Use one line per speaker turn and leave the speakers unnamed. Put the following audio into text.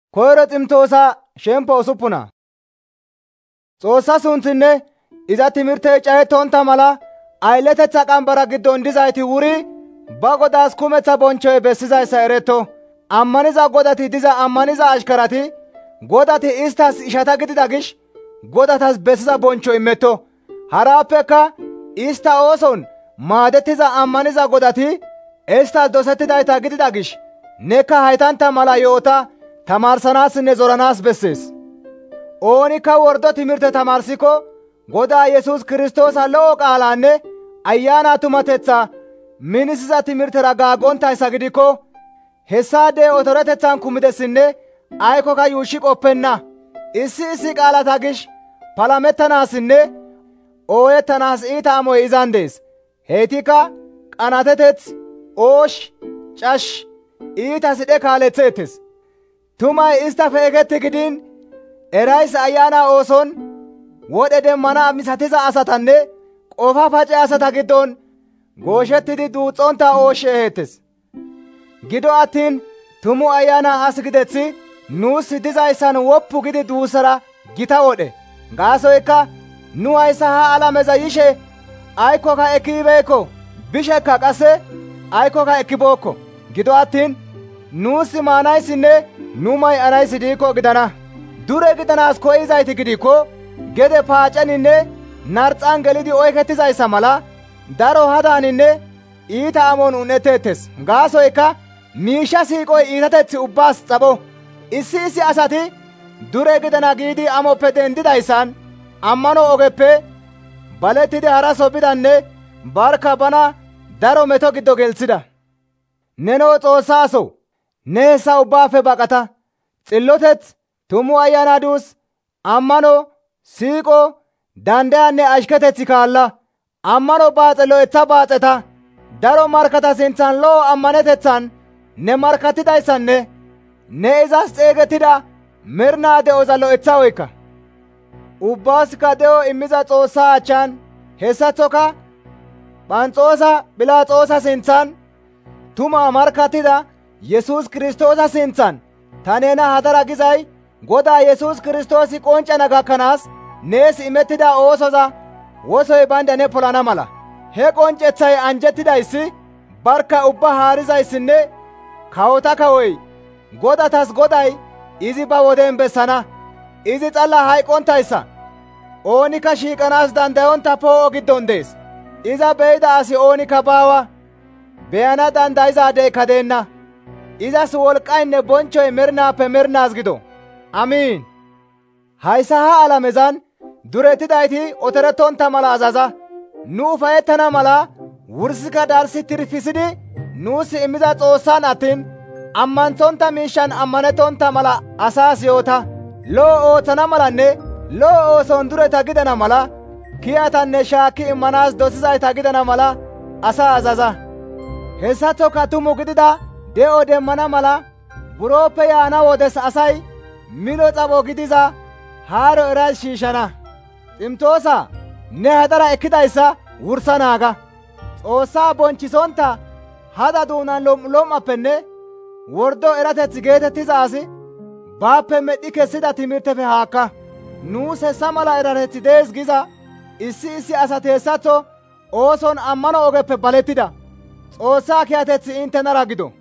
Koyro Ximtoosa shempo usuppuna. Xoossa sunthinne iza timirtey cayettonta mala aylletetha qambara giddon dizayti wuri ba Godaas kumeththa bonchchoy bessizayssa eretto. Ammaniza godati diza ammaniza ashkarati godati isttas ishata gidida gish godatas bessiza bonchcho immetto. Harappeka istta ooson maadettiza ammaniza godati isttas dosettidayta gidida gish nekka haytantta mala yoota tamaarsanaassinne zoranaas bessees. Oonikka wordo timirte tamaarsiko Godaa Yesuus Kiristoosa lo7o qaalaanne Ayyaana tumateththa minisiza timirtera gaaggonttayssa gidikko hessaadey otoreteththan kumidessinne aykkoka yuushshi qoppenna. Issi qaalata gish palamettanaassinne ooyettanaas iita amoy izan dees. Heytikka qanaateteth, oosh, cash, iita sidhe kaaleththeettes. Tumay istafe eketti gidiin erays ayyaana ooson wodhe demmana misatiza asatanne qofa pace asata giddon gooshettidi duuxxonta oosh eheettes. Gido attiin tumu ayyaana as gidethi nuus dizayssan woppu gidi duussara gita wodhe. Gaasoykka nu hayssa ha alameza yishe aykkoka ekkibeekko, bishekka qasse aykkoka ekkibookko. Gido attiin nuus maanayssinne nu may7anayssi diikko gidana. Dure gidanaas koyizayti gidikko gede paaceninne narxan gelidi oykettizayssa mala daro hadaaninne iita amon un7etteettes. Gaasoykka miishsha siiqoy iitateth ubbaas xapho. Issi asati dure gidana giidi amoppe dendidayssan ammano ogeppe balettidi haraso bidanne barka bana daro meto giddo gelthida. Nenoo Xoossa asoo, ne hessa ubbaafe baqata. Xilloteth, tumu ayyaana duus, ammano, siiqo, dandayanne ashketeth kaalla. Ammano baaxe lo7eththa baaxeta. Daro markkata sinthan lo7o ammaneteththan ne markkattidayssanne ne izas xeygettida mernaa de7oza lo7eththa oykka. Ubbaasikka de7o immiza Xoossa achchan hessaththoka Phanxoosa Philaxoosa sinthan tumaa markkattida Yesuus Kiristoosa sinthan ta nena hadara gizay Godaa Yesuus Kiristoosi qonccana gakkanaas nees imettida oosoza wosoy baynda ne polana mala. He qonccethay anjjettidayssi barka ubba haarizayssinne kawota kawoy godatas Goday izi ba woden bessana. Izi xalla hayqqonttayssa. Oonikka shiiqanaas dandayonta poo7o giddon dees. Iza be7ida asi oonikka baawa. Beyana dandayizaadeykka deenna. Izas wolqqaynne bonchchoy mernaappe mernaas gido. Amiin. Hayssa ha alamezan durettidayti otorettonta mala azaza. Nu ufayettana mala wursika darssi tirfisidi nuus immiza Xoossan attiin ammanththonta miishshan ammanettonta mala asaas yoota. Lo7o ooththana malanne lo7o ooson dureta gidana mala kiyatanne shaakki immanaas dosizayta gidana mala asaa azaza. Hessaththoka tumu gidida de7o demmana mala buroppe yaana wodes asay mino xapho gidiza haaro erays shiishshana. Ximtoosa, ne hadara ekkidayssa wursa naaga. Xoossaa bonchisonta hada duunan lom7appenne wordo erateth geetettiza asi baappe medhdhi kessida timirtefe haakka. Nuus hessa mala erateththi dees giza issi asati hessaththo ooson ammano ogeppe balettida. Xoossaa kiyateththi inttenara gido.